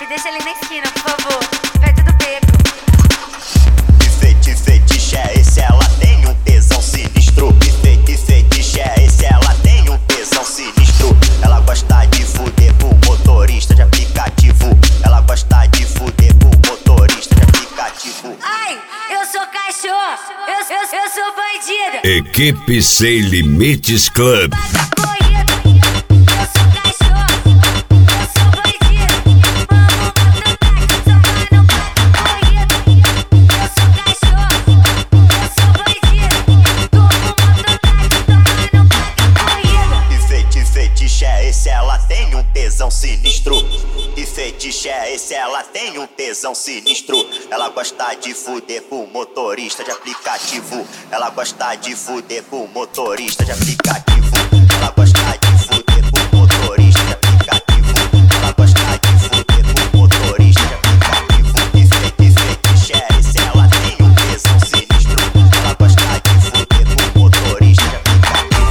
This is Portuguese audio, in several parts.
Me deixa ali na esquina, por favor, perto do beco. Fetiche é esse, ela tem um tesão sinistro. Fetiche é esse, ela tem um tesão sinistro. Ela gosta de fuder com motorista de aplicativo. Ela gosta de fuder com motorista de aplicativo. Ai, eu sou cachorro, eu sou bandida. Equipe Sem Limites Club. Ela tem um tesão sinistro. Que fetiche é esse? Ela tem um tesão sinistro. Ela gosta de fuder com motorista de aplicativo. Ela gosta de fuder com motorista de aplicativo. Ela gosta de fuder com motorista de aplicativo. Ela gosta de fuder com motorista de aplicativo. Que fetiche é esse? Ela tem um tesão sinistro. Ela gosta de fuder com motorista de aplicativo.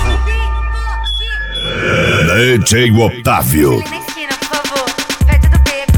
DJ Otávio. Na esquina, por favor, perto do beco.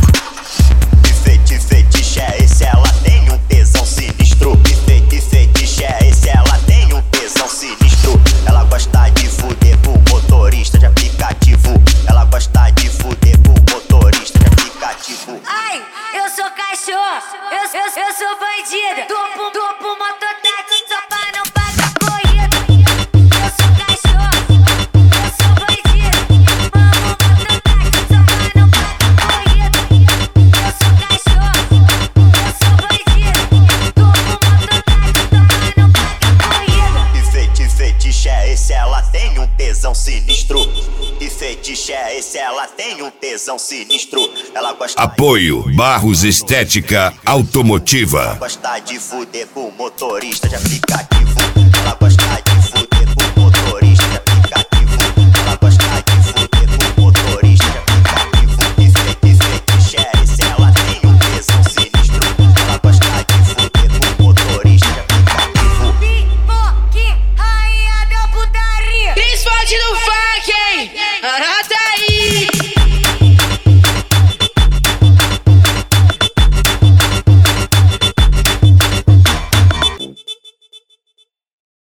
Fetiche é esse, ela tem um tesão sinistro. Fetiche é esse, ela tem um tesão sinistro. Ela gosta de fuder com motorista de aplicativo. Ela gosta de fuder com motorista de aplicativo. Ai, eu sou cachorro, eu sou bandida. Tô pro mototáxi só pra não pagar corrida. Eu sou cachorro, eu sou bandida. Vamos mototáxi só pra não pagar corrida. Eu sou cachorro, eu sou bandida. Tô pro mototáxi só pra não pagar corrida. Fetiche é esse, ela tem um tesão sinistro. Fetiche é esse, ela tem um tesão sinistro. Ela gosta Apoio Barros Estética Automotiva. Ela gosta de fuder com motorista de aplicativo.